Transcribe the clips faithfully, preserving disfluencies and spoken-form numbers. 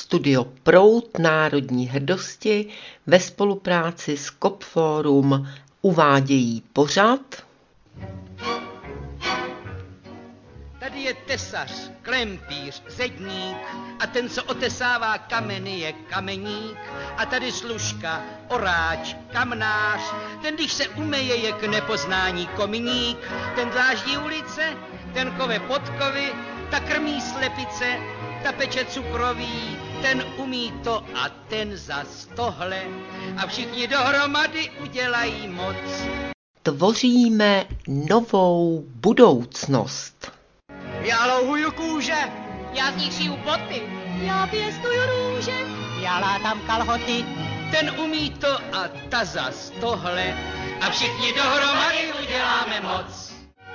Studio Proud národní hrdosti ve spolupráci s Copforum uvádějí pořad. Tady je tesař, klempíř, zedník a ten, co otesává kameny, je kameník. A tady služka, oráč, kamnář, ten, když se umeje, je k nepoznání komíník. Ten dláždí ulice, ten kove podkovy, ta krmí slepice, ta peče cukroví, ten umí to a ten zas tohle. A všichni dohromady udělají moc. Tvoříme novou budoucnost. Já louhuju kůže, já z nich šiju boty, já pěstuju růže, já látám kalhoty, ten umí to a ta zas tohle. A všichni dohromady uděláme moc.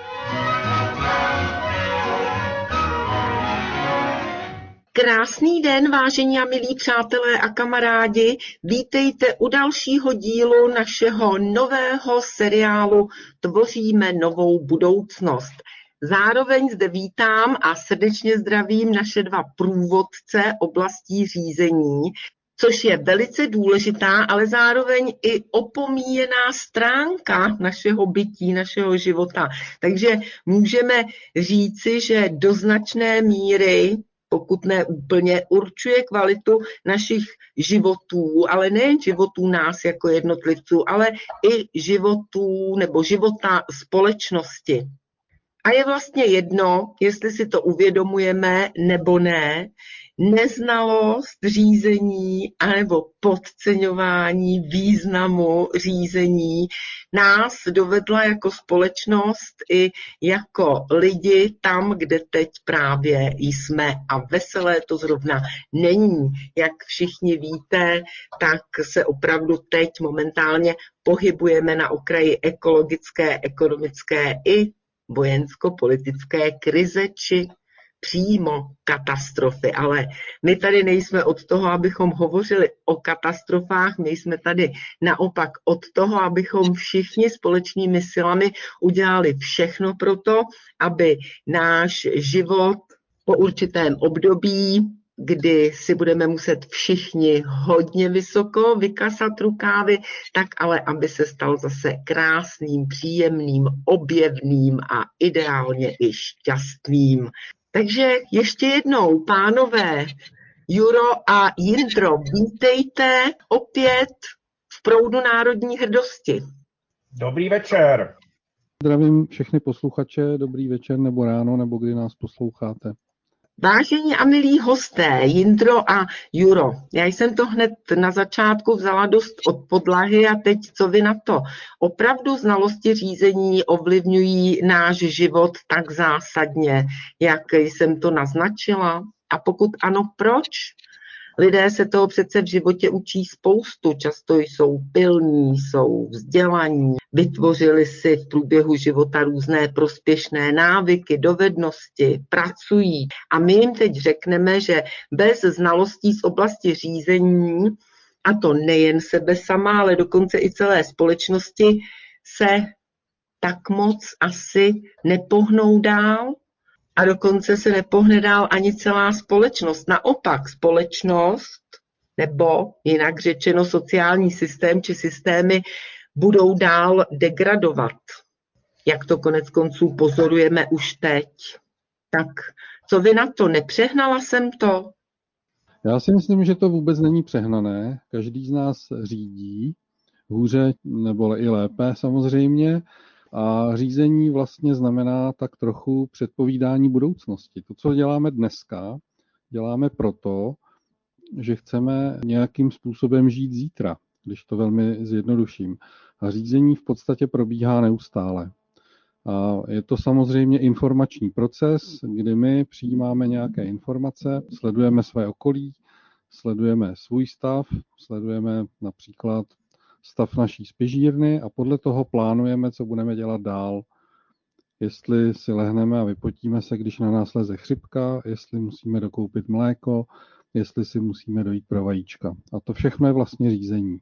Krásný den, vážení a milí přátelé a kamarádi. Vítejte u dalšího dílu našeho nového seriálu Tvoříme novou budoucnost. Zároveň zde vítám a srdečně zdravím naše dva průvodce oblastí řízení, což je velice důležitá, ale zároveň i opomíjená stránka našeho bytí, našeho života. Takže můžeme říci, že do značné míry, pokud ne úplně, určuje kvalitu našich životů, ale nejen životů nás jako jednotlivců, ale i životů nebo života společnosti. A je vlastně jedno, jestli si to uvědomujeme nebo ne, neznalost řízení anebo podceňování významu řízení nás dovedla jako společnost i jako lidi tam, kde teď právě jsme. A veselé to zrovna není. Jak všichni víte, tak se opravdu teď momentálně pohybujeme na okraji ekologické, ekonomické i vojensko-politické krize či přímo katastrofy. Ale my tady nejsme od toho, abychom hovořili o katastrofách, my jsme tady naopak od toho, abychom všichni společnými silami udělali všechno pro to, aby náš život po určitém období, kdy si budeme muset všichni hodně vysoko vykasat rukávy, tak ale aby se stal zase krásným, příjemným, objevným a ideálně i šťastným. Takže ještě jednou, pánové, Juro a Jindro, vítejte opět v Proudu národní hrdosti. Dobrý večer. Zdravím všechny posluchače, dobrý večer nebo ráno, nebo kdy nás posloucháte. Vážení a milí hosté, Jindro a Juro, já jsem to hned na začátku vzala dost od podlahy a teď co vy na to? Opravdu znalosti řízení ovlivňují náš život tak zásadně, jak jsem to naznačila? A pokud ano, proč? Lidé se toho přece v životě učí spoustu, často jsou pilní, jsou vzdělaní, vytvořili si v průběhu života různé prospěšné návyky, dovednosti, pracují. A my jim teď řekneme, že bez znalostí z oblasti řízení, a to nejen sebe sama, ale dokonce i celé společnosti, se tak moc asi nepohnou dál. A dokonce se nepohne dál ani celá společnost. Naopak společnost, nebo jinak řečeno sociální systém či systémy, budou dál degradovat. Jak to konec konců pozorujeme už teď. Tak co vy na to? Nepřehnala jsem to? Já si myslím, že to vůbec není přehnané. Každý z nás řídí, hůře nebo i lépe samozřejmě. A řízení vlastně znamená tak trochu předpovídání budoucnosti. To, co děláme dneska, děláme proto, že chceme nějakým způsobem žít zítra, když to velmi zjednoduším. A řízení v podstatě probíhá neustále. A je to samozřejmě informační proces, kdy my přijímáme nějaké informace, sledujeme své okolí, sledujeme svůj stav, sledujeme například stav naší spižírny a podle toho plánujeme, co budeme dělat dál. Jestli si lehneme a vypotíme se, když na nás leze chřipka, jestli musíme dokoupit mléko, jestli si musíme dojít pro vajíčka. A to všechno je vlastně řízení.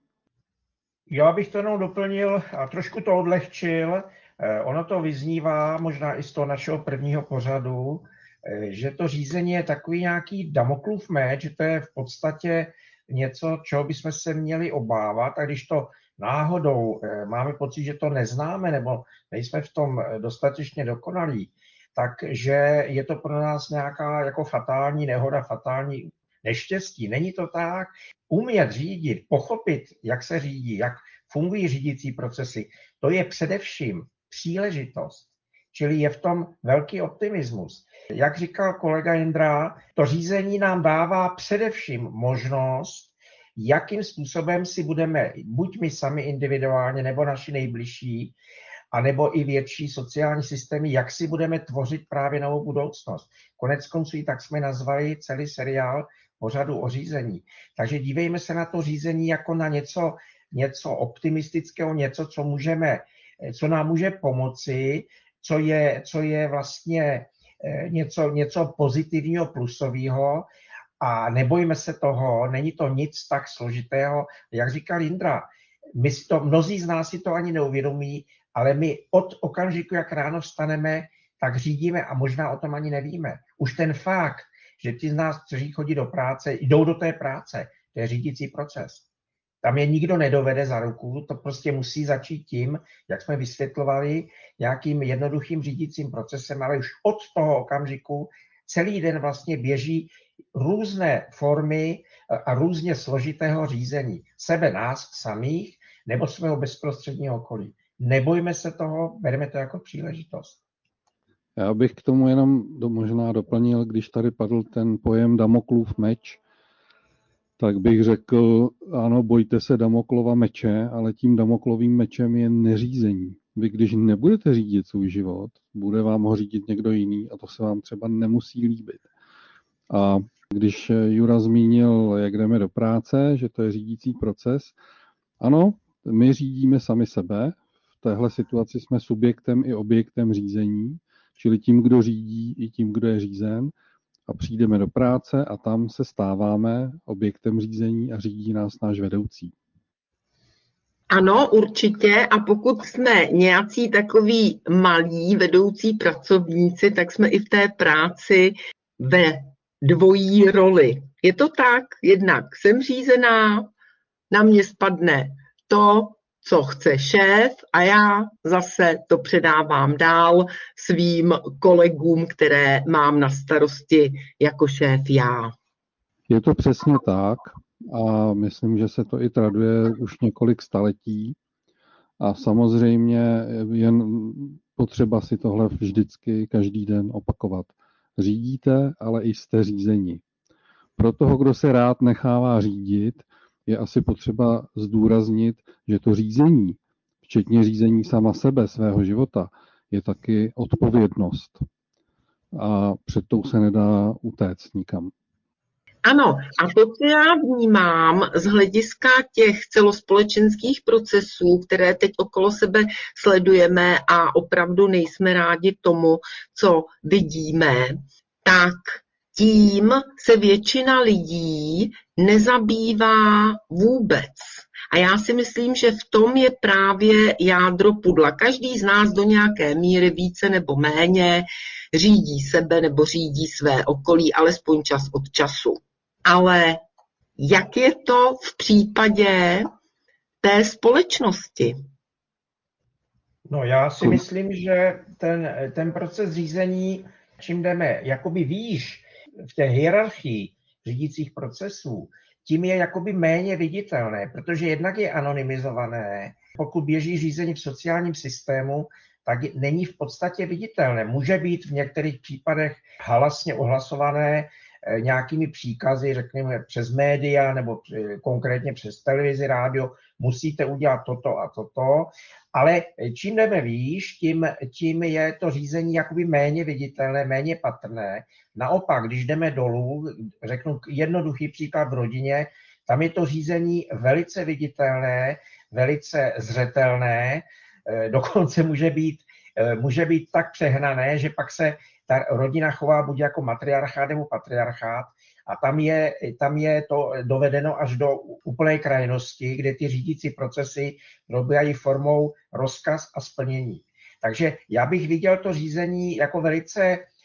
Já bych to jenom doplnil a trošku to odlehčil. Ono to vyznívá možná i z toho našeho prvního pořadu, že to řízení je takový nějaký Damoklův meč, že to je v podstatě něco, čeho bychom se měli obávat, a když to náhodou máme pocit, že to neznáme nebo nejsme v tom dostatečně dokonalí, takže je to pro nás nějaká jako fatální nehoda, fatální neštěstí. Není to tak. Umět řídit, pochopit, jak se řídí, jak fungují řídící procesy, to je především příležitost. Čili je v tom velký optimismus. Jak říkal kolega Jindra, to řízení nám dává především možnost, jakým způsobem si budeme, buď my sami individuálně, nebo naši nejbližší, a nebo i větší sociální systémy, jak si budeme tvořit právě novou budoucnost. Konec konců i tak jsme nazvali celý seriál pořadu o řízení. Takže dívejme se na to řízení jako na něco, něco optimistického, něco, co, můžeme, co nám může pomoci, co je, co je vlastně něco, něco pozitivního, plusového, a nebojme se toho, není to nic tak složitého. Jak říkal Jindra, my si to, mnozí z nás si to ani neuvědomí, ale my od okamžiku, jak ráno vstaneme, tak řídíme a možná o tom ani nevíme. Už ten fakt, že ti z nás, kteří chodí do práce, jdou do té práce, to je řídící proces. Tam je nikdo nedovede za ruku, to prostě musí začít tím, jak jsme vysvětlovali, nějakým jednoduchým řídícím procesem, ale už od toho okamžiku celý den vlastně běží různé formy a různě složitého řízení. Sebe, nás samých nebo svého bezprostředního okolí. Nebojme se toho, bereme to jako příležitost. Já bych k tomu jenom do, možná doplnil, když tady padl ten pojem Damoklův meč, tak bych řekl, ano, bojte se Damoklova meče, ale tím Damoklovým mečem je neřízení. Vy, když nebudete řídit svůj život, bude vám ho řídit někdo jiný a to se vám třeba nemusí líbit. A když Jura zmínil, jak jdeme do práce, že to je řídící proces, ano, my řídíme sami sebe. V téhle situaci jsme subjektem i objektem řízení, čili tím, kdo řídí, i tím, kdo je řízen. A přijdeme do práce a tam se stáváme objektem řízení a řídí nás náš vedoucí. Ano, určitě. A pokud jsme nějací takový malí vedoucí pracovníci, tak jsme i v té práci ve dvojí roli. Je to tak, jednak jsem řízená, na mě spadne to, co chce šéf, a já zase to předávám dál svým kolegům, které mám na starosti jako šéf já. Je to přesně tak a myslím, že se to i traduje už několik staletí a samozřejmě jen potřeba si tohle vždycky každý den opakovat. Řídíte, ale i jste řízeni. Pro toho, kdo se rád nechává řídit, je asi potřeba zdůraznit, že to řízení, včetně řízení sama sebe, svého života, je taky odpovědnost. A před tou se nedá utéct nikam. Ano, a to, co já vnímám z hlediska těch celospolečenských procesů, které teď okolo sebe sledujeme a opravdu nejsme rádi tomu, co vidíme, tak tím se většina lidí nezabývá vůbec. A já si myslím, že v tom je právě jádro pudla. Každý z nás do nějaké míry více nebo méně řídí sebe nebo řídí své okolí, alespoň čas od času. Ale jak je to v případě té společnosti? No, já si myslím, že ten, ten proces řízení, čím jdeme jakoby výš v té hierarchii řídících procesů, tím je jakoby méně viditelné, protože jednak je anonymizované. Pokud běží řízení v sociálním systému, tak není v podstatě viditelné. Může být v některých případech halasně ohlasované nějakými příkazy, řekněme přes média nebo konkrétně přes televizi, rádio, musíte udělat toto a toto, ale čím jdeme výš, tím, tím je to řízení jakoby méně viditelné, méně patrné. Naopak, když jdeme dolů, řeknu jednoduchý příklad v rodině, tam je to řízení velice viditelné, velice zřetelné, dokonce může být, může být tak přehnané, že pak se ta rodina chová buď jako matriarchát nebo patriarchát a tam je, tam je to dovedeno až do úplné krajnosti, kde ty řídící procesy probíhají formou rozkaz a splnění. Takže já bych viděl to řízení jako velice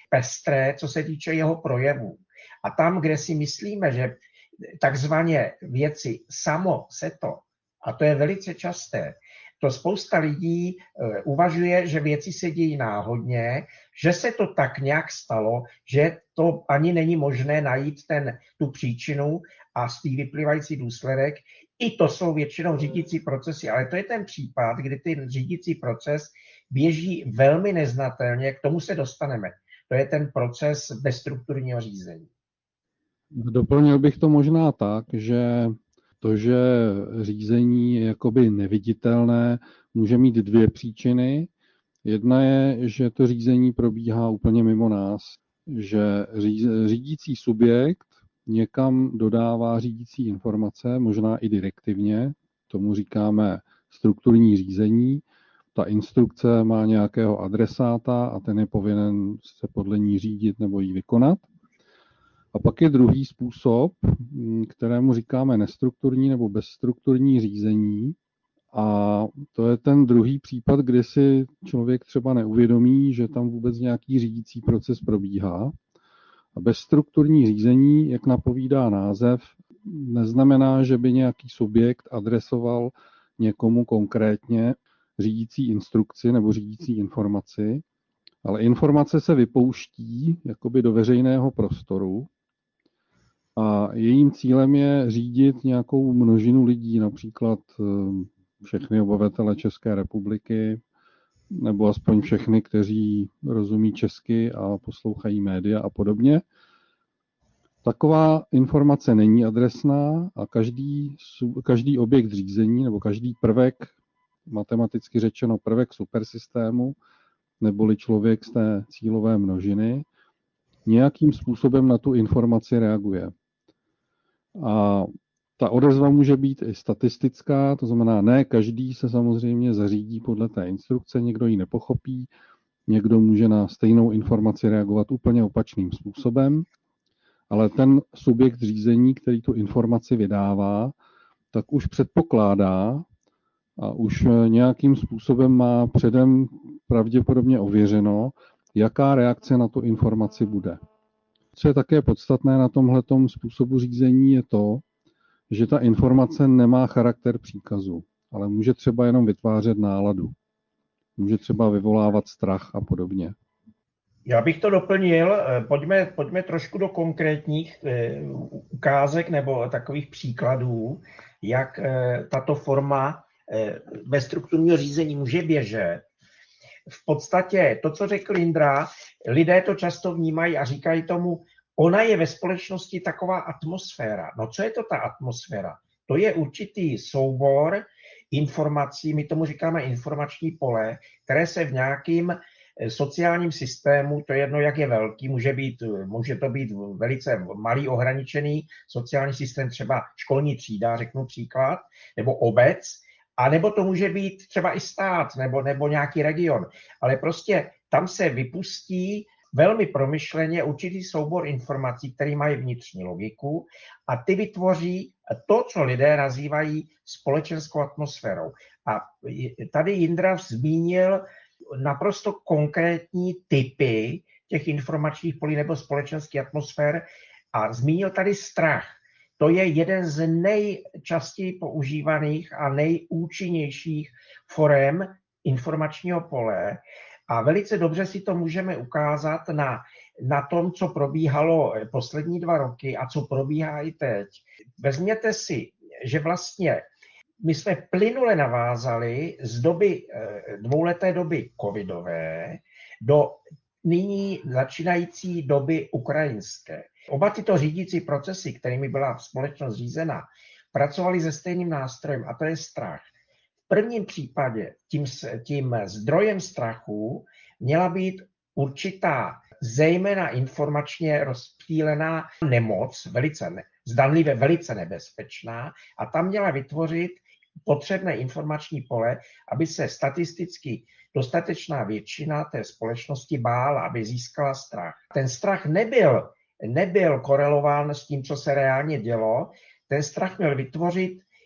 pestré, co se týče jeho projevů. A tam, kde si myslíme, že takzvaně věci samo se to, a to je velice časté, to spousta lidí uh, uvažuje, že věci se dějí náhodně, že se to tak nějak stalo, že to ani není možné najít ten, tu příčinu a z té vyplývající důsledek. I to jsou většinou řídící procesy, ale to je ten případ, kdy ten řídící proces běží velmi neznatelně, k tomu se dostaneme. To je ten proces bezstrukturního řízení. Doplnil bych to možná tak, že to, že řízení je jakoby neviditelné, může mít dvě příčiny. Jedna je, že to řízení probíhá úplně mimo nás, že řídící subjekt někam dodává řídící informace, možná i direktivně, tomu říkáme strukturní řízení. Ta instrukce má nějakého adresáta a ten je povinen se podle ní řídit nebo ji vykonat. A pak je druhý způsob, kterému říkáme nestrukturní nebo bezstrukturní řízení. A to je ten druhý případ, kdy si člověk třeba neuvědomí, že tam vůbec nějaký řídící proces probíhá. A bezstrukturní řízení, jak napovídá název, neznamená, že by nějaký subjekt adresoval někomu konkrétně řídící instrukci nebo řídící informaci, ale informace se vypouští jakoby do veřejného prostoru a jejím cílem je řídit nějakou množinu lidí, například všechny obyvatele České republiky, nebo aspoň všechny, kteří rozumí česky a poslouchají média a podobně. Taková informace není adresná a každý, každý objekt řízení nebo každý prvek, matematicky řečeno prvek supersystému, neboli člověk z té cílové množiny, nějakým způsobem na tu informaci reaguje. A ta odezva může být i statistická, to znamená, ne každý se samozřejmě zařídí podle té instrukce, někdo ji nepochopí, někdo může na stejnou informaci reagovat úplně opačným způsobem, ale ten subjekt řízení, který tu informaci vydává, tak už předpokládá a už nějakým způsobem má předem pravděpodobně ověřeno, jaká reakce na tu informaci bude. Co je také podstatné na tomhletom způsobu řízení je to, že ta informace nemá charakter příkazu, ale může třeba jenom vytvářet náladu. Může třeba vyvolávat strach a podobně. Já bych to doplnil, pojďme, pojďme trošku do konkrétních ukázek nebo takových příkladů, jak tato forma bezstrukturního řízení může běžet. V podstatě to, co řekl Jindra, lidé to často vnímají a říkají tomu, ona je ve společnosti taková atmosféra. No co je to ta atmosféra? To je určitý soubor informací, my tomu říkáme informační pole, které se v nějakým sociálním systému, to je jedno, jak je velký, může, být, může to být velice malý ohraničený sociální systém, třeba školní třída, řeknu příklad, nebo obec, a nebo to může být třeba i stát, nebo, nebo nějaký region. Ale prostě tam se vypustí velmi promyšleně určitý soubor informací, které mají vnitřní logiku a ty vytvoří to, co lidé nazývají společenskou atmosférou. A tady Jindra zmínil naprosto konkrétní typy těch informačních polí nebo společenských atmosfér a zmínil tady strach. To je jeden z nejčastěji používaných a nejúčinnějších forem informačního pole a velice dobře si to můžeme ukázat na, na tom, co probíhalo poslední dva roky a co probíhá i teď. Vezměte si, že vlastně my jsme plynule navázali z doby, dvouleté doby covidové do nyní začínající doby ukrajinské. Oba tyto řídící procesy, kterými byla společnost řízena, pracovaly se stejným nástrojem, a to je strach. V prvním případě tím, tím zdrojem strachu měla být určitá, zejména informačně rozptýlená nemoc, velice ne, zdanlivě velice nebezpečná, a tam měla vytvořit potřebné informační pole, aby se statisticky dostatečná většina té společnosti bála, aby získala strach. Ten strach nebyl, nebyl korelován s tím, co se reálně dělo. Ten strach měl vytvořit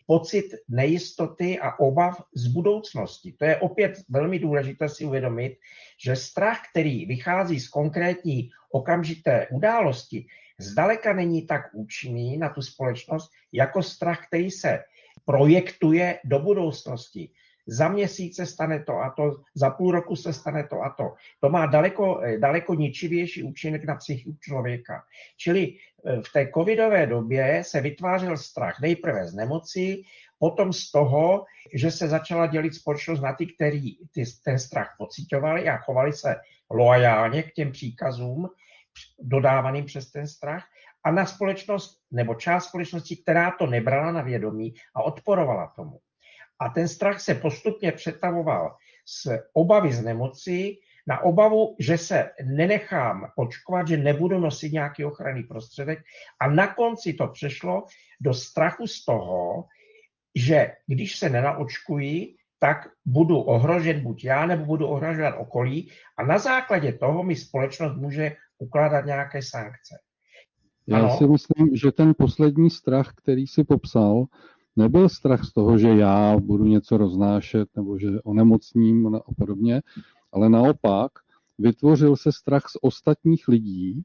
pocit nejistoty a obav z budoucnosti. To je opět velmi důležité si uvědomit, že strach, který vychází z konkrétní okamžité události, zdaleka není tak účinný na tu společnost, jako strach, který se projektuje do budoucnosti. Za měsíc se stane to a to, za půl roku se stane to a to. To má daleko, daleko ničivější účinek na psychiku člověka. Čili v té covidové době se vytvářel strach nejprve z nemoci, potom z toho, že se začala dělit společnost na ty, kteří ty, ten strach pociťovali a chovali se loajálně k těm příkazům dodávaným přes ten strach, a na společnost nebo část společnosti, která to nebrala na vědomí a odporovala tomu. A ten strach se postupně přetavoval z obavy z nemoci na obavu, že se nenechám očkovat, že nebudu nosit nějaký ochranný prostředek, a na konci to přešlo do strachu z toho, že když se nenaočkuji, tak budu ohrožen buď já, nebo budu ohrožovat okolí, a na základě toho mi společnost může ukládat nějaké sankce. Já ano? si myslím, že ten poslední strach, který si popsal, nebyl strach z toho, že já budu něco roznášet nebo že onemocním a podobně, ale naopak vytvořil se strach z ostatních lidí,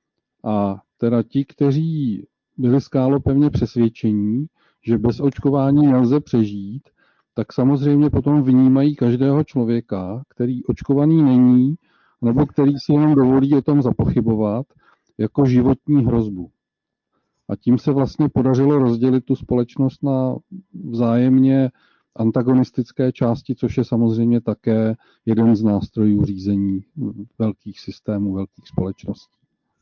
a teda ti, kteří byli skálopevně přesvědčení, že bez očkování nelze přežít, tak samozřejmě potom vnímají každého člověka, který očkovaný není, nebo který si jenom dovolí o tom zapochybovat, jako životní hrozbu. A tím se vlastně podařilo rozdělit tu společnost na vzájemně antagonistické části, což je samozřejmě také jeden z nástrojů řízení velkých systémů, velkých společností.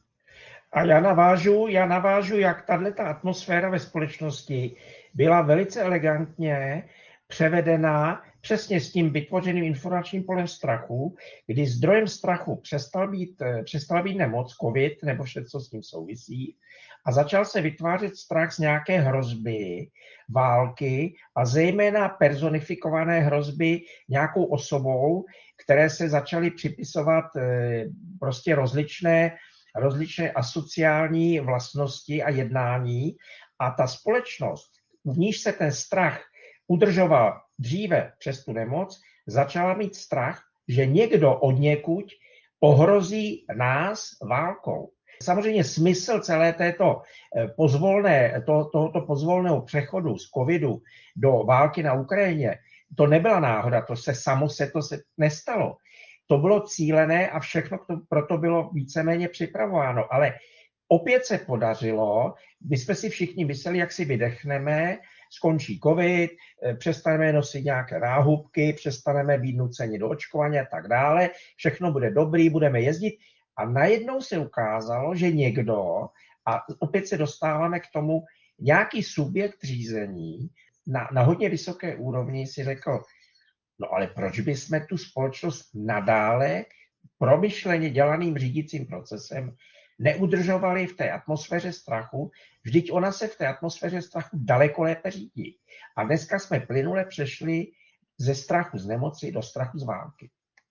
A já navážu, já navážu, jak tato atmosféra ve společnosti byla velice elegantně převedena přesně s tím vytvořeným informačním polem strachu, kdy zdrojem strachu přestal být, přestal být nemoc, covid nebo vše, co s tím souvisí, a začal se vytvářet strach z nějaké hrozby, války a zejména personifikované hrozby nějakou osobou, které se začaly připisovat prostě rozličné, rozličné asociální vlastnosti a jednání, a ta společnost, v níž se ten strach udržoval dříve přes tu nemoc, začala mít strach, že někdo odněkud ohrozí nás válkou. Samozřejmě smysl celé této pozvolné, to, tohoto pozvolného přechodu z covidu do války na Ukrajině, to nebyla náhoda, to se samo se to se nestalo. To bylo cílené a všechno proto bylo víceméně připravováno, ale opět se podařilo, my jsme si všichni mysleli, jak si vydechneme, skončí covid, přestaneme nosit nějaké náhubky, přestaneme být nuceni do očkování a tak dále, všechno bude dobrý, budeme jezdit, a najednou se ukázalo, že někdo, a opět se dostáváme k tomu, nějaký subjekt řízení na, na hodně vysoké úrovni si řekl, no ale proč bychom tu společnost nadále promyšleně dělaným řídícím procesem neudržovali v té atmosféře strachu, vždyť ona se v té atmosféře strachu daleko lépe řídí. A dneska jsme plynule přešli ze strachu z nemoci do strachu z války.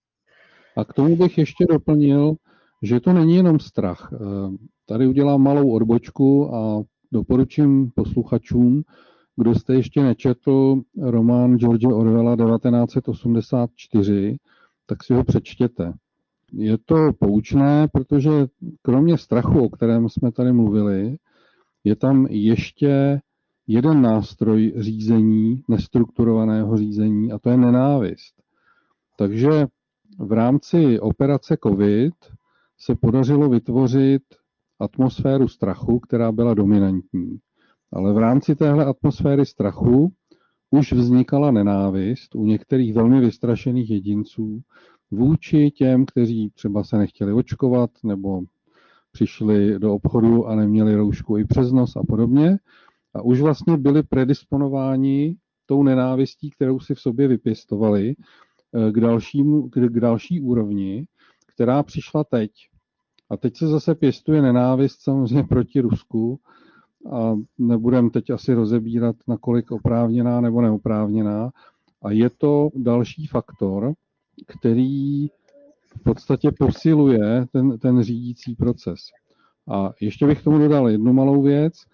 A k tomu bych ještě doplnil, že to není jenom strach. Tady udělám malou odbočku a doporučím posluchačům, kdo jste ještě nečetl román George Orwella devatenáct set osmdesát čtyři, tak si ho přečtěte. Je to poučné, protože kromě strachu, o kterém jsme tady mluvili, je tam ještě jeden nástroj řízení, nestrukturovaného řízení, a to je nenávist. Takže v rámci operace COVID se podařilo vytvořit atmosféru strachu, která byla dominantní. Ale v rámci téhle atmosféry strachu už vznikala nenávist u některých velmi vystrašených jedinců vůči těm, kteří třeba se nechtěli očkovat nebo přišli do obchodu a neměli roušku i přes nos a podobně. A už vlastně byli predisponováni tou nenávistí, kterou si v sobě vypěstovali, k, dalšímu, k další úrovni, která přišla teď. A teď se zase pěstuje nenávist samozřejmě proti Rusku a nebudem teď asi rozebírat, nakolik oprávněná nebo neoprávněná. A je to další faktor, který v podstatě posiluje ten, ten řídící proces. A ještě bych tomu dodal jednu malou věc.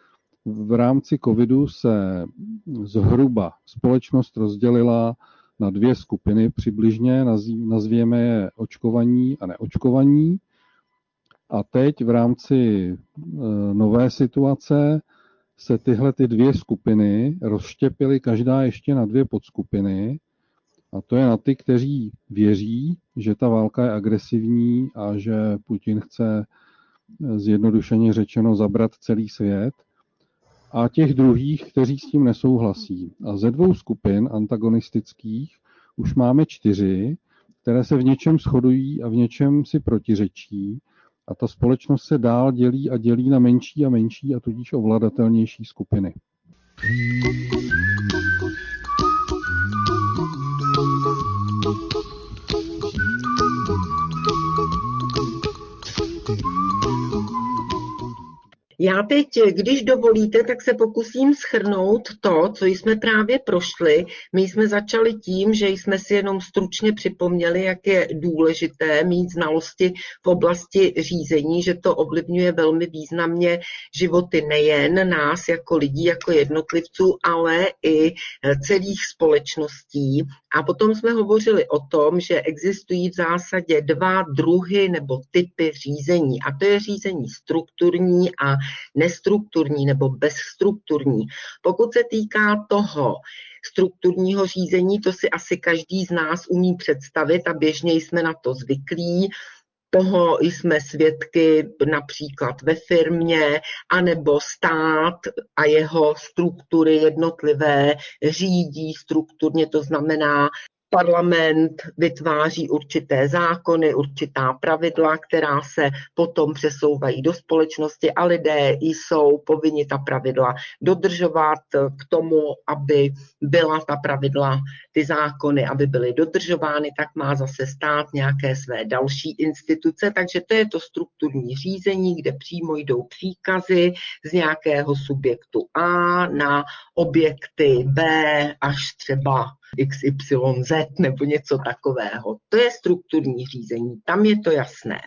v rámci covidu se zhruba společnost rozdělila na dvě skupiny přibližně, nazvěme je očkovaní a neočkovaní. A teď v rámci nové situace se tyhle ty dvě skupiny rozštěpily každá ještě na dvě podskupiny. A to je na ty, kteří věří, že ta válka je agresivní a že Putin chce zjednodušeně řečeno zabrat celý svět. A těch druhých, kteří s tím nesouhlasí. A ze dvou skupin antagonistických už máme čtyři, které se v něčem shodují a v něčem si protiřečí. A ta společnost se dál dělí a dělí na menší a menší a tudíž ovladatelnější skupiny. Já teď, když dovolíte, tak se pokusím shrnout to, co jsme právě prošli. My jsme začali tím, že jsme si jenom stručně připomněli, jak je důležité mít znalosti v oblasti řízení, že to ovlivňuje velmi významně životy nejen nás jako lidí, jako jednotlivců, ale i celých společností. A potom jsme hovořili o tom, že existují v zásadě dva druhy nebo typy řízení. A to je řízení strukturní a nestrukturní nebo bezstrukturní. Pokud se týká toho strukturního řízení, to si asi každý z nás umí představit a běžně jsme na to zvyklí. Toho jsme svědky například ve firmě, anebo stát a jeho struktury jednotlivé řídí strukturně, to znamená, parlament vytváří určité zákony, určitá pravidla, která se potom přesouvají do společnosti a lidé jsou povinni ta pravidla dodržovat k tomu, aby byla ta pravidla, ty zákony, aby byly dodržovány, tak má zase stát nějaké své další instituce. Takže to je to strukturní řízení, kde přímo jdou příkazy z nějakého subjektu A na objekty B až třeba X Y Z nebo něco takového. To je strukturní řízení, tam je to jasné.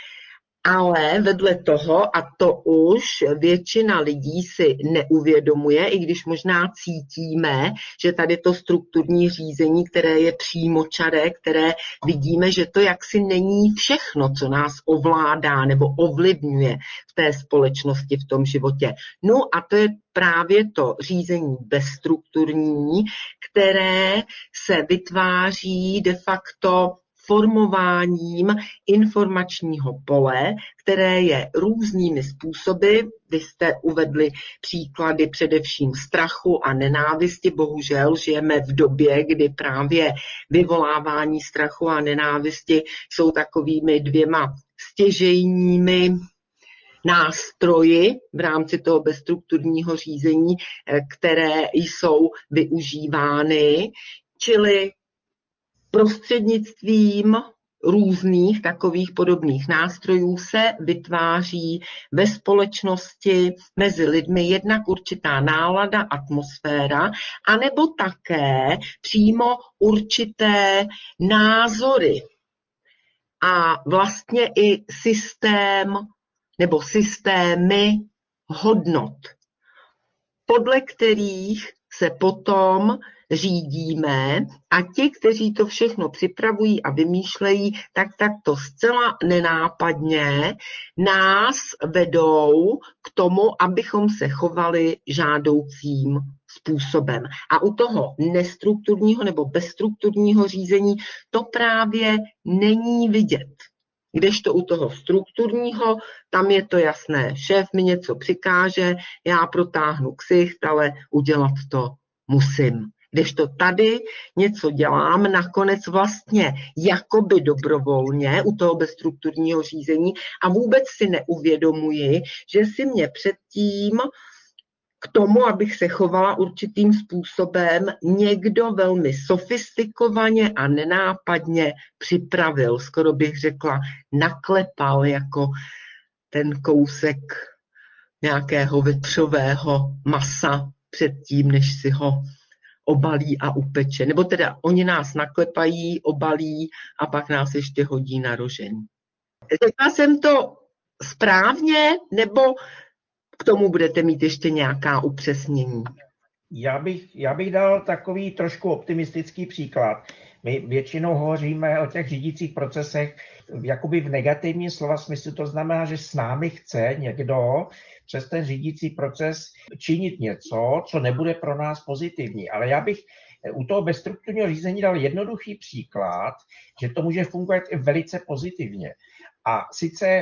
Ale vedle toho, a to už většina lidí si neuvědomuje, i když možná cítíme, že tady to strukturní řízení, které je přímočaré, které vidíme, že to jaksi není všechno, co nás ovládá nebo ovlivňuje v té společnosti, v tom životě. No a to je právě to řízení bezstrukturní, které se vytváří de facto formováním informačního pole, které je různými způsoby. Vy jste uvedli příklady především strachu a nenávisti. Bohužel žijeme v době, kdy právě vyvolávání strachu a nenávisti jsou takovými dvěma stěžejními nástroji v rámci toho bezstrukturního řízení, které jsou využívány, čili prostřednictvím různých takových podobných nástrojů se vytváří ve společnosti mezi lidmi jednak určitá nálada, atmosféra, anebo také přímo určité názory a vlastně i systém nebo systémy hodnot, podle kterých se potom řídíme a ti, kteří to všechno připravují a vymýšlejí, tak tak to zcela nenápadně nás vedou k tomu, abychom se chovali žádoucím způsobem. A u toho nestrukturního nebo bezstrukturního řízení to právě není vidět. Kdežto u toho strukturního, tam je to jasné. Šéf mi něco přikáže, já protáhnu ksicht, ale udělat to musím. Kdežto tady něco dělám, nakonec vlastně jakoby dobrovolně u toho bezstrukturního řízení a vůbec si neuvědomuji, že si mě předtím k tomu, abych se chovala určitým způsobem, někdo velmi sofistikovaně a nenápadně připravil, skoro bych řekla, naklepal jako ten kousek nějakého vepřového masa předtím, než si ho obalí a upeče. Nebo teda oni nás naklepají, obalí a pak nás ještě hodí na rožení. Řekla jsem to správně, nebo K tomu budete mít ještě nějaká upřesnění. Já bych, já bych dal takový trošku optimistický příklad. My většinou hovoříme o těch řídících procesech jakoby v negativním slova smyslu, to znamená, že s námi chce někdo přes ten řídící proces činit něco, co nebude pro nás pozitivní. Ale já bych u toho bezstrukturního řízení dal jednoduchý příklad, že to může fungovat i velice pozitivně. A sice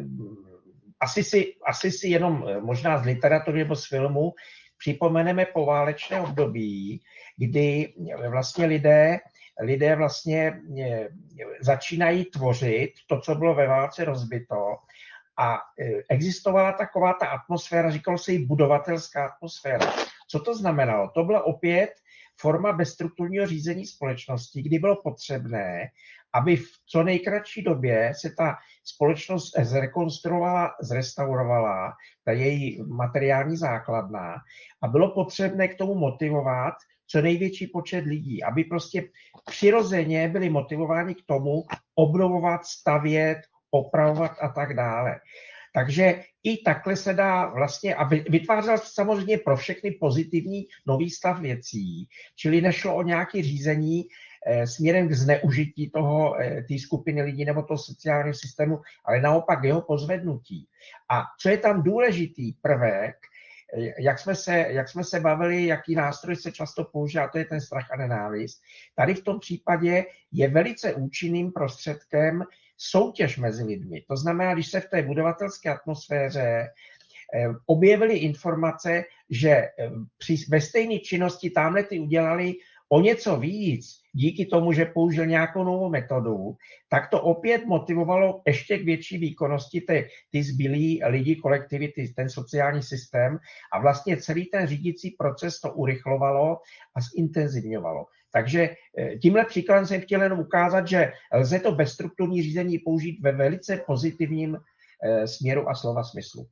asi si, asi si jenom možná z literatury nebo z filmu připomeneme poválečné období, kdy vlastně lidé, lidé vlastně začínají tvořit to, co bylo ve válce rozbito, a existovala taková ta atmosféra, říkalo se jí budovatelská atmosféra. Co to znamenalo? To byla opět forma bezstrukturního řízení společnosti, kdy bylo potřebné, aby v co nejkratší době se ta společnost zrekonstruovala, zrestaurovala, ta její materiální základna, a bylo potřebné k tomu motivovat co největší počet lidí, aby prostě přirozeně byli motivováni k tomu obnovovat, stavět, opravovat a tak dále. Takže i takhle se dá vlastně, a vytvářel samozřejmě pro všechny pozitivní nový stav věcí, čili nešlo o nějaké řízení eh, směrem k zneužití toho, eh, té skupiny lidí nebo toho sociálního systému, ale naopak jeho pozvednutí. A co je tam důležitý prvek, eh, jak jsme se, jak jsme se bavili, jaký nástroj se často používá, to je ten strach a nenávist. Tady v tom případě je velice účinným prostředkem soutěž mezi lidmi. To znamená, když se v té budovatelské atmosféře objevily informace, že při, ve stejné činnosti tamhle ty udělali o něco víc, díky tomu, že použil nějakou novou metodu, tak to opět motivovalo ještě k větší výkonnosti ty, ty zbylí lidi, kolektivity, ten sociální systém, a vlastně celý ten řídící proces to urychlovalo a zintenzivňovalo. Takže tímhle příkladem jsem chtěl jenom ukázat, že lze to bezstrukturní řízení použít ve velice pozitivním směru a slova smyslu.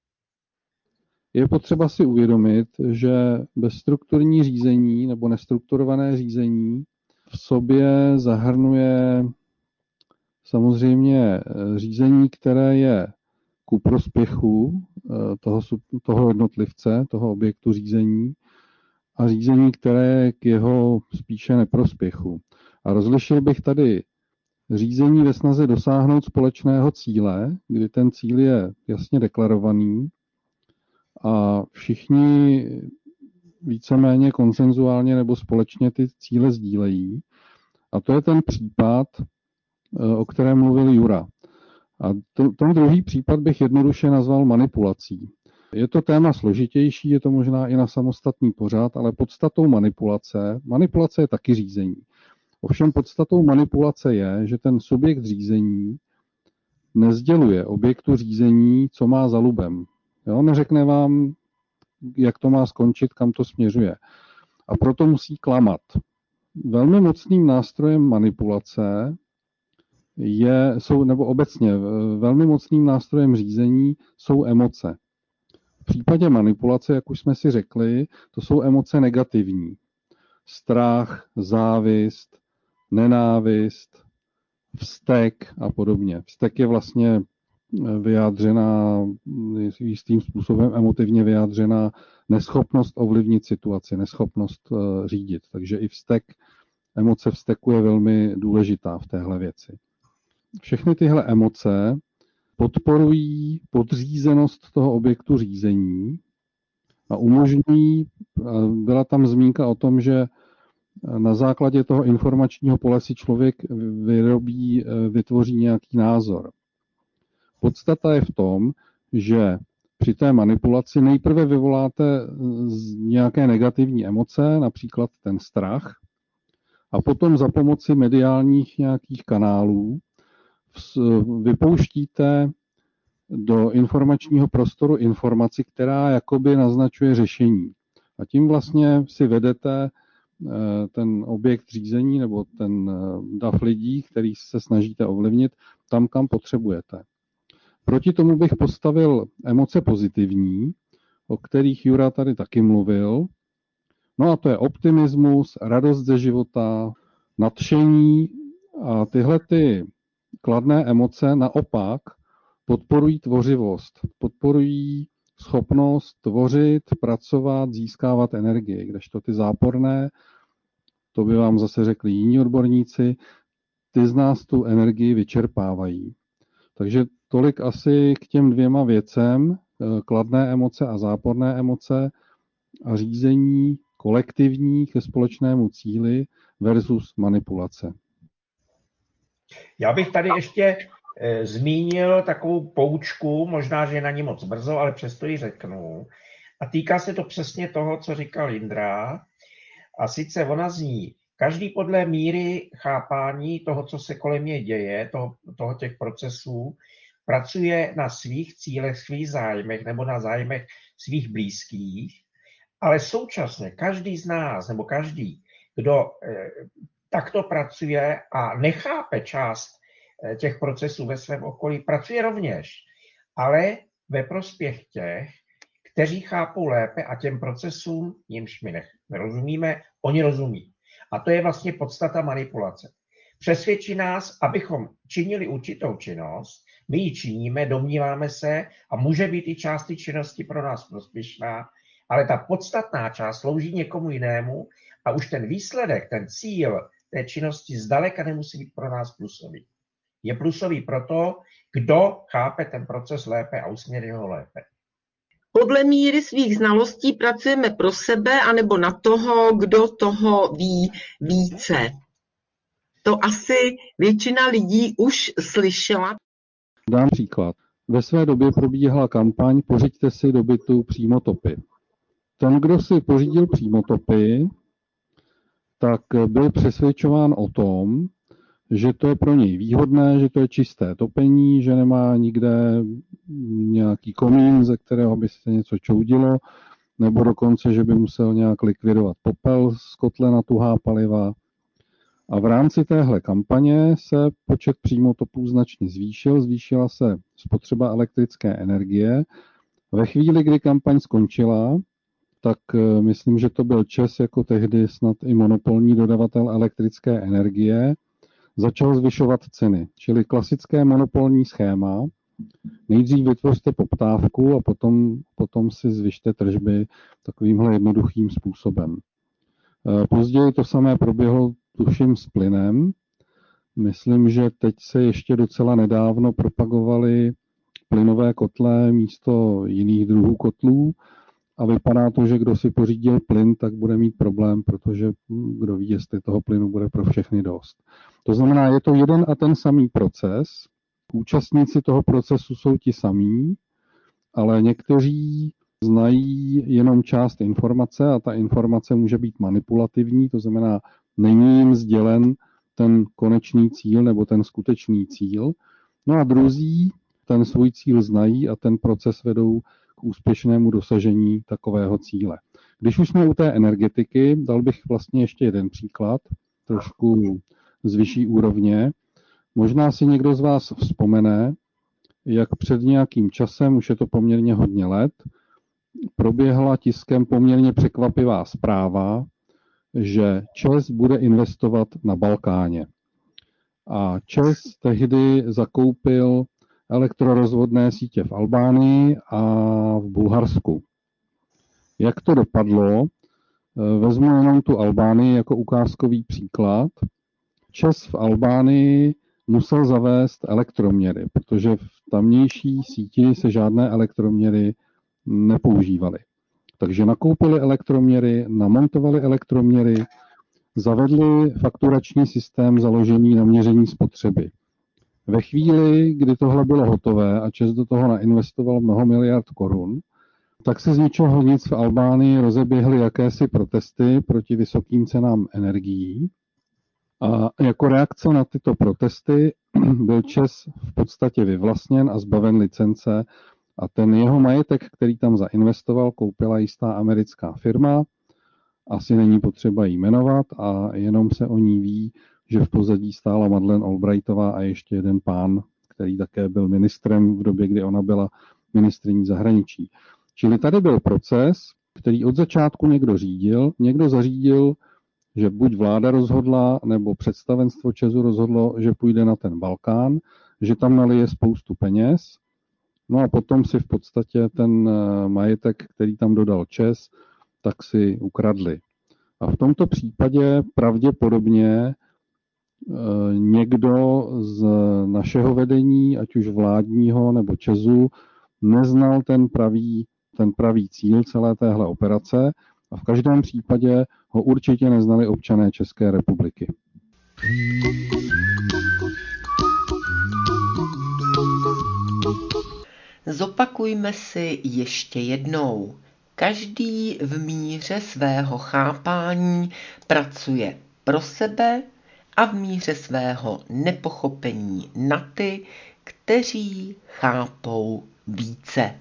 Je potřeba si uvědomit, že bezstrukturní řízení nebo nestrukturované řízení v sobě zahrnuje samozřejmě řízení, které je ku prospěchu toho, toho jednotlivce, toho objektu řízení, a řízení, které je k jeho spíše neprospěchu. A rozlišil bych tady řízení ve snaze dosáhnout společného cíle, kdy ten cíl je jasně deklarovaný a všichni víceméně konsenzuálně nebo společně ty cíle sdílejí. A to je ten případ, o kterém mluvil Jura. A to, ten druhý případ bych jednoduše nazval manipulací. Je to téma složitější, je to možná i na samostatný pořad, ale podstatou manipulace, manipulace je taky řízení. Ovšem podstatou manipulace je, že ten subjekt řízení nesděluje objektu řízení, co má za lubem. Jo, neřekne vám, jak to má skončit, kam to směřuje. A proto musí klamat. Velmi mocným nástrojem manipulace je, jsou, nebo obecně velmi mocným nástrojem řízení jsou emoce. V případě manipulace, jak už jsme si řekli, to jsou emoce negativní. Strach, závist, nenávist, vztek a podobně. Vztek je vlastně vyjádřená, jistým způsobem emotivně vyjádřená neschopnost ovlivnit situaci, neschopnost řídit. Takže i vztek, emoce vzteku je velmi důležitá v téhle věci. Všechny tyhle emoce podporují podřízenost toho objektu řízení a umožňují, byla tam zmínka o tom, že na základě toho informačního pole si člověk vyrobí, vytvoří nějaký názor. Podstata je v tom, že při té manipulaci nejprve vyvoláte nějaké negativní emoce, například ten strach, a potom za pomoci mediálních nějakých kanálů vypouštíte do informačního prostoru informaci, která jakoby naznačuje řešení. A tím vlastně si vedete ten objekt řízení nebo ten dav lidí, který se snažíte ovlivnit, tam, kam potřebujete. Proti tomu bych postavil emoce pozitivní, o kterých Jura tady taky mluvil. No a to je optimismus, radost ze života, nadšení, a tyhle ty kladné emoce naopak podporují tvořivost, podporují schopnost tvořit, pracovat, získávat energii, kdežto ty záporné, to by vám zase řekli jiní odborníci, ty z nás tu energii vyčerpávají. Takže tolik asi k těm dvěma věcem, kladné emoce a záporné emoce a řízení kolektivní ke společnému cíli versus manipulace. Já bych tady ještě e, zmínil takovou poučku, možná, že je na ní moc brzo, ale přesto ji řeknu. A týká se to přesně toho, co říkal Jindra. A sice ona zní, každý podle míry chápání toho, co se kolem mě děje, toho, toho těch procesů, pracuje na svých cílech, svých zájmech nebo na zájmech svých blízkých, ale současně každý z nás nebo každý, kdo eh, takto pracuje a nechápe část eh, těch procesů ve svém okolí, pracuje rovněž, ale ve prospěch těch, kteří chápou lépe a těm procesům, jimž my nerozumíme, oni rozumí. A to je vlastně podstata manipulace. Přesvědčí nás, abychom činili určitou činnost, my ji činíme, domníváme se a může být i část té činnosti pro nás prospěšná, ale ta podstatná část slouží někomu jinému a už ten výsledek, ten cíl té činnosti zdaleka nemusí být pro nás plusový. Je plusový proto, kdo chápe ten proces lépe a usměrňuje ho lépe. Podle míry svých znalostí pracujeme pro sebe anebo na toho, kdo toho ví více. To asi většina lidí už slyšela. Dám příklad. Ve své době probíhala kampaň Pořiďte si do bytu přímotopy. Ten, kdo si pořídil přímotopy, tak byl přesvědčován o tom, že to je pro něj výhodné, že to je čisté topení, že nemá nikde nějaký komín, ze kterého by se něco čoudilo, nebo dokonce, že by musel nějak likvidovat popel z kotle na tuhá paliva. A v rámci téhle kampaně se počet přímotopů značně zvýšil, zvýšila se spotřeba elektrické energie. Ve chvíli, kdy kampaň skončila, tak myslím, že to byl ČEZ jako tehdy snad i monopolní dodavatel elektrické energie, začal zvyšovat ceny, čili klasické monopolní schéma. Nejdřív vytvořte poptávku a potom, potom si zvyšte tržby takovýmhle jednoduchým způsobem. Později to samé proběhlo, tuším, s plynem. Myslím, že teď se ještě docela nedávno propagovaly plynové kotle místo jiných druhů kotlů a vypadá to, že kdo si pořídil plyn, tak bude mít problém, protože kdo ví, jestli toho plynu bude pro všechny dost. To znamená, je to jeden a ten samý proces. Účastníci toho procesu jsou ti samí, ale někteří znají jenom část informace a ta informace může být manipulativní, to znamená, není jim sdělen ten konečný cíl nebo ten skutečný cíl. No a druzí ten svůj cíl znají a ten proces vedou k úspěšnému dosažení takového cíle. Když už jsme u té energetiky, dal bych vlastně ještě jeden příklad, trošku z vyšší úrovně. Možná si někdo z vás vzpomene, jak před nějakým časem, už je to poměrně hodně let, proběhla tiskem poměrně překvapivá zpráva, že ČEZ bude investovat na Balkáně. A ČEZ tehdy zakoupil elektrorozvodné sítě v Albánii a v Bulharsku. Jak to dopadlo? Vezmu jenom tu Albánii jako ukázkový příklad. ČEZ v Albánii musel zavést elektroměry, protože v tamnější síti se žádné elektroměry nepoužívaly. Takže nakoupili elektroměry, namontovali elektroměry, zavedli fakturační systém založený na měření spotřeby. Ve chvíli, kdy tohle bylo hotové a ČEZ do toho nainvestoval mnoho miliard korun, tak se z ničeho nic v Albánii rozeběhly jakési protesty proti vysokým cenám energií. A jako reakce na tyto protesty byl ČEZ v podstatě vyvlastněn a zbaven licence a ten jeho majetek, který tam zainvestoval, koupila jistá americká firma. Asi není potřeba jí jmenovat a jenom se o ní ví, že v pozadí stála Madeleine Albrightová a ještě jeden pán, který také byl ministrem v době, kdy ona byla ministryní zahraničí. Čili tady byl proces, který od začátku někdo řídil, někdo zařídil, že buď vláda rozhodla, nebo představenstvo ČEZu rozhodlo, že půjde na ten Balkán, že tam nalije spoustu peněz. No a potom si v podstatě ten majetek, který tam dodal ČEZ, tak si ukradli. A v tomto případě pravděpodobně někdo z našeho vedení, ať už vládního nebo ČEZu, neznal ten pravý, ten pravý cíl celé téhle operace a v každém případě ho určitě neznali občané České republiky. Zopakujme si ještě jednou. Každý v míře svého chápání pracuje pro sebe a v míře svého nepochopení na ty, kteří chápou více.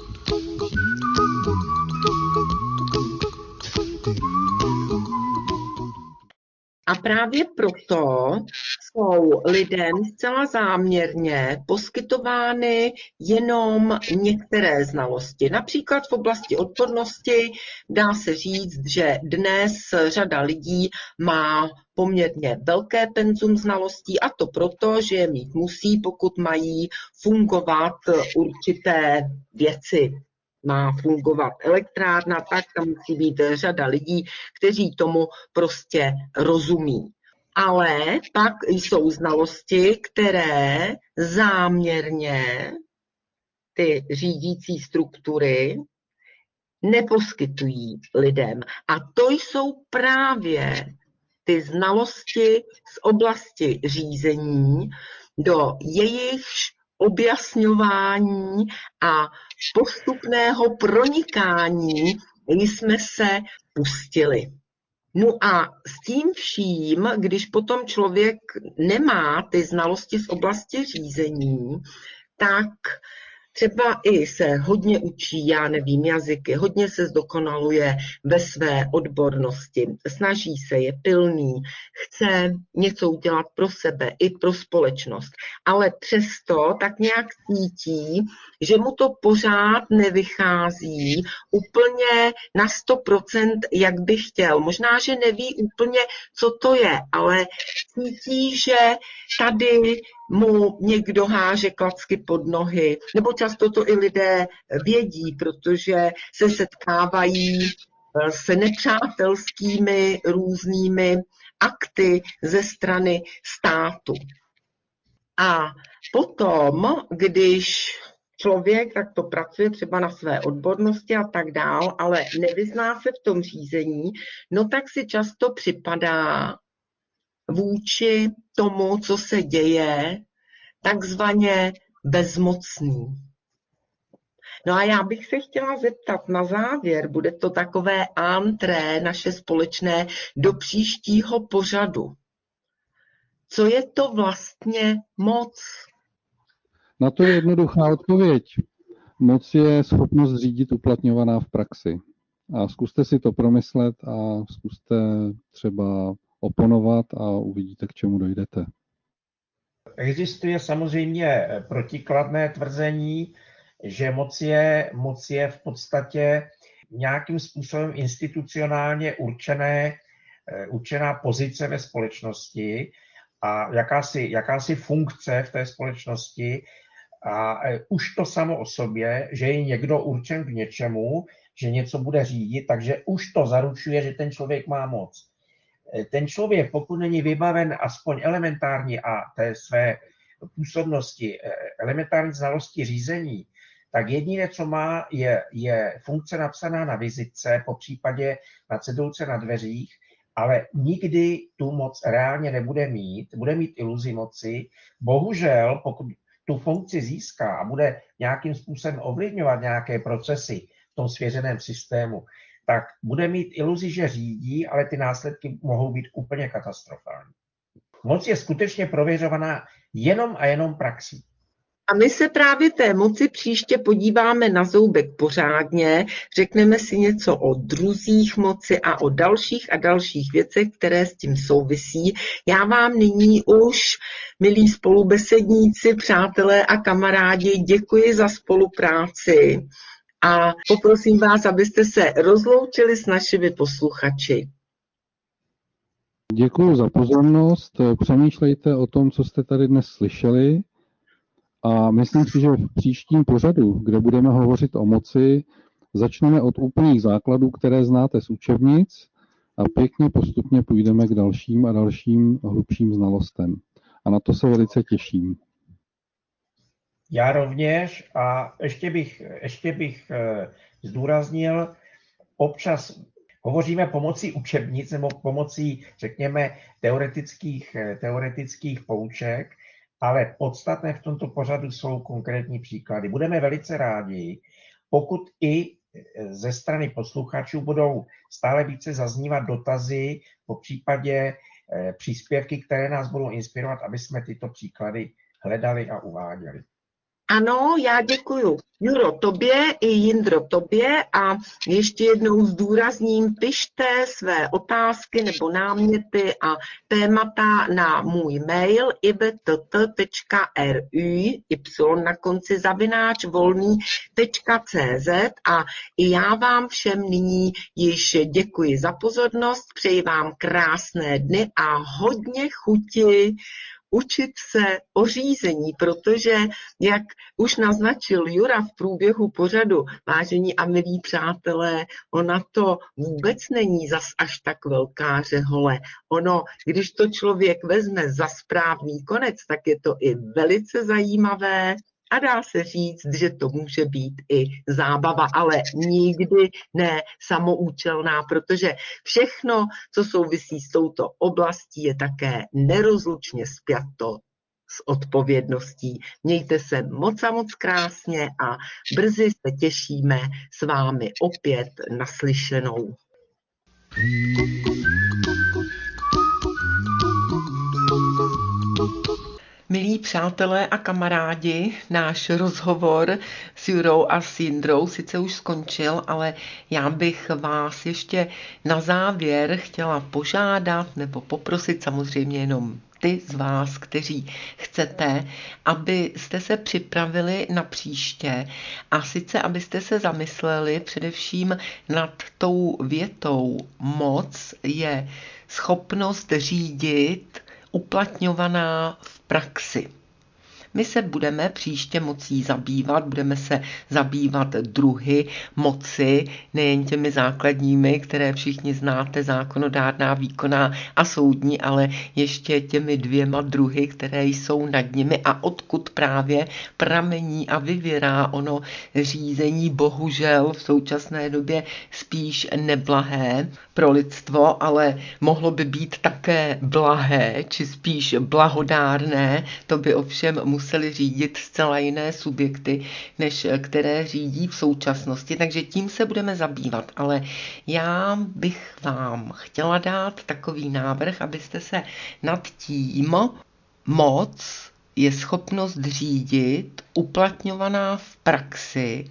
A právě proto jsou lidem zcela záměrně poskytovány jenom některé znalosti. Například v oblasti odbornosti dá se říct, že dnes řada lidí má poměrně velké penzum znalostí a to proto, že je mít musí, pokud mají fungovat určité věci. Má fungovat elektrárna, tak tam musí být řada lidí, kteří tomu prostě rozumí. Ale pak jsou znalosti, které záměrně ty řídící struktury neposkytují lidem. A to jsou právě ty znalosti z oblasti řízení, do jejichž objasňování a postupného pronikání jsme se pustili. No a s tím vším, když potom člověk nemá ty znalosti z oblasti řízení, tak třeba i se hodně učí, já nevím, jazyky, hodně se zdokonaluje ve své odbornosti, snaží se, je pilný, chce něco udělat pro sebe i pro společnost, ale přesto tak nějak cítí, že mu to pořád nevychází úplně na sto procent, jak by chtěl. Možná, že neví úplně, co to je, ale cítí, že tady mu někdo háže klacky pod nohy, nebo často to i lidé vědí, protože se setkávají s nepřátelskými různými akty ze strany státu. A potom, když člověk takto pracuje třeba na své odbornosti a tak dál, ale nevyzná se v tom řízení, no tak si často připadá vůči tomu, co se děje, takzvaně bezmocný. No a já bych se chtěla zeptat na závěr, bude to takové antré naše společné do příštího pořadu. Co je to vlastně moc? Na to je jednoduchá odpověď. Moc je schopnost řídit uplatňovaná v praxi. A zkuste si to promyslet a zkuste třeba oponovat a uvidíte, k čemu dojdete. Existuje samozřejmě protikladné tvrzení, že moc je, moc je v podstatě nějakým způsobem institucionálně určené, určená pozice ve společnosti a jakási, jakási funkce v té společnosti. A už to samo o sobě, že je někdo určen k něčemu, že něco bude řídit, takže už to zaručuje, že ten člověk má moc. Ten člověk, pokud není vybaven aspoň elementární a té své působnosti, elementární znalosti řízení, tak jediné, co má, je, je funkce napsaná na vizitce, po případě na cedulce na dveřích, ale nikdy tu moc reálně nebude mít, bude mít iluzi moci. Bohužel, pokud tu funkci získá a bude nějakým způsobem ovlivňovat nějaké procesy v tom svěřeném systému, tak bude mít iluzi, že řídí, ale ty následky mohou být úplně katastrofální. Moc je skutečně prověřovaná jenom a jenom praxí. A my se právě té moci příště podíváme na zoubek pořádně, řekneme si něco o druzích moci a o dalších a dalších věcech, které s tím souvisí. Já vám nyní už, milí spolubesedníci, přátelé a kamarádi, děkuji za spolupráci a poprosím vás, abyste se rozloučili s našimi posluchači. Děkuji za pozornost. Přemýšlejte o tom, co jste tady dnes slyšeli A myslím si, že v příštím pořadu, kde budeme hovořit o moci, začneme od úplných základů, které znáte z učebnic, a pěkně postupně půjdeme k dalším a dalším hlubším znalostem. A na to se velice těším. Já rovněž, a ještě bych, ještě bych zdůraznil, občas hovoříme pomocí učebnic nebo pomocí, řekněme, teoretických, teoretických pouček, ale podstatné v tomto pořadu jsou konkrétní příklady. Budeme velice rádi, pokud i ze strany posluchačů budou stále více zaznívat dotazy, po případě příspěvky, které nás budou inspirovat, aby jsme tyto příklady hledali a uváděli. Ano, já děkuju. Juro, tobě i Jindro, tobě, a ještě jednou zdůrazním, pište své otázky nebo náměty a témata na můj mail ibt tečka ru, y na konci zavináč volný tečka cz, a i já vám všem nyní již děkuji za pozornost, přeji vám krásné dny a hodně chuti učit se o řízení, protože, jak už naznačil Jura v průběhu pořadu, vážení a milí přátelé, ona to vůbec není zas až tak velká řehole. Ono, když to člověk vezme za správný konec, tak je to i velice zajímavé a dá se říct, že to může být i zábava, ale nikdy ne samoučelná, protože všechno, co souvisí s touto oblastí, je také nerozlučně spjato s odpovědností. Mějte se moc a moc krásně a brzy se těšíme s vámi opět naslyšenou. Milí přátelé a kamarádi, náš rozhovor s Jurou a s Jindrou sice už skončil, ale já bych vás ještě na závěr chtěla požádat nebo poprosit, samozřejmě jenom ty z vás, kteří chcete, abyste se připravili na příště, a sice abyste se zamysleli především nad tou větou: moc je schopnost řídit uplatňovaná v praxi. My se budeme příště mocí zabývat, budeme se zabývat druhy moci, nejen těmi základními, které všichni znáte, zákonodárná, výkonná a soudní, ale ještě těmi dvěma druhy, které jsou nad nimi a odkud právě pramení a vyvěrá ono řízení, bohužel v současné době spíš neblahé pro lidstvo, ale mohlo by být také blahé, či spíš blahodárné. To by ovšem museli řídit zcela jiné subjekty, než které řídí v současnosti, takže tím se budeme zabývat. Ale já bych vám chtěla dát takový návrh, abyste se nad tím moc je schopnost řídit uplatňovaná v praxi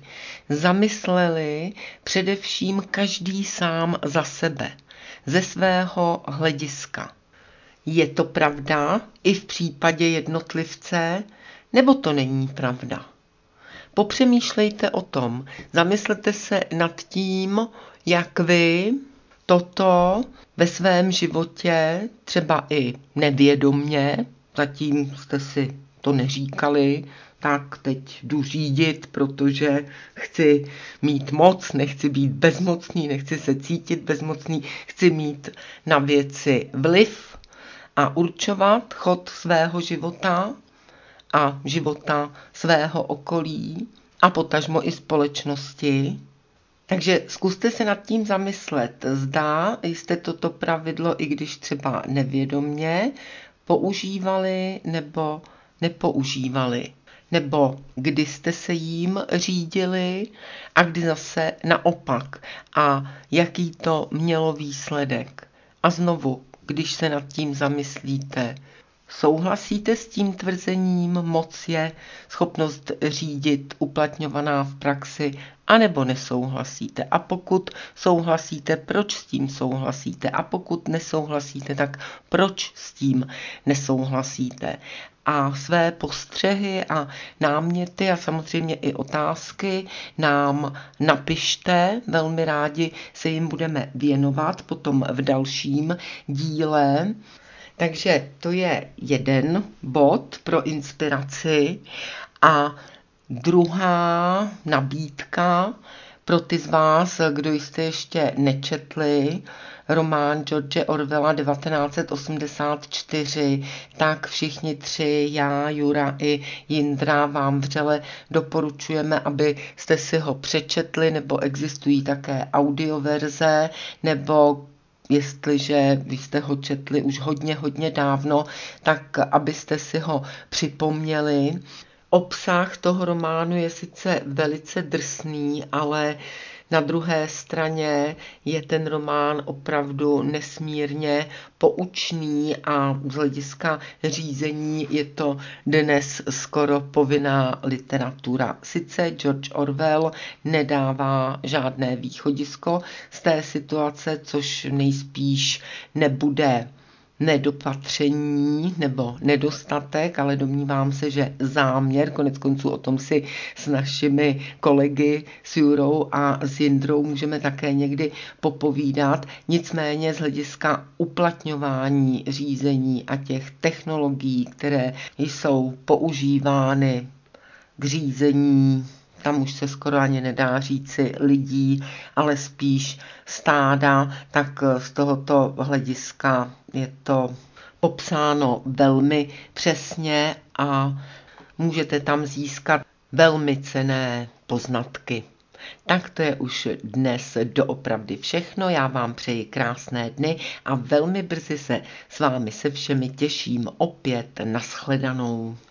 zamysleli především každý sám za sebe, ze svého hlediska. Je to pravda i v případě jednotlivce, nebo to není pravda? Popřemýšlejte o tom, zamyslete se nad tím, jak vy toto ve svém životě, třeba i nevědomně, zatím jste si to neříkali, tak teď jdu řídit, protože chci mít moc, nechci být bezmocný, nechci se cítit bezmocný, chci mít na věci vliv a určovat chod svého života a života svého okolí a potažmo i společnosti. Takže zkuste se nad tím zamyslet. Zda jste toto pravidlo, i když třeba nevědomně, používali nebo nepoužívali. Nebo kdy jste se jím řídili a kdy zase naopak. A jaký to mělo výsledek. A znovu, když se nad tím zamyslíte, souhlasíte s tím tvrzením, moc je schopnost řídit uplatňovaná v praxi, anebo nesouhlasíte? A pokud souhlasíte, proč s tím souhlasíte? A pokud nesouhlasíte, tak proč s tím nesouhlasíte? A své postřehy a náměty a samozřejmě i otázky nám napište, velmi rádi se jim budeme věnovat potom v dalším díle. Takže to je jeden bod pro inspiraci. A druhá nabídka pro ty z vás, kdo jste ještě nečetli román George Orwella devatenáct set osmdesát čtyři, tak všichni tři, já, Jura i Jindra, vám vřele doporučujeme, abyste si ho přečetli, nebo existují také audioverze, nebo jestliže vy jste ho četli už hodně, hodně dávno, tak abyste si ho připomněli. Obsah toho románu je sice velice drsný, ale na druhé straně je ten román opravdu nesmírně poučný a z hlediska řízení je to dnes skoro povinná literatura. Sice George Orwell nedává žádné východisko z té situace, což nejspíš nebude nedopatření nebo nedostatek, ale domnívám se, že záměr, konec konců o tom si s našimi kolegy, s Jurou a s Jindrou můžeme také někdy popovídat. Nicméně z hlediska uplatňování řízení a těch technologií, které jsou používány k řízení, tam už se skoro ani nedá říci lidí, ale spíš stáda, tak z tohoto hlediska je to popsáno velmi přesně a můžete tam získat velmi cenné poznatky. Tak to je už dnes doopravdy všechno. Já vám přeji krásné dny a velmi brzy se s vámi se všemi těším opět. Nashledanou.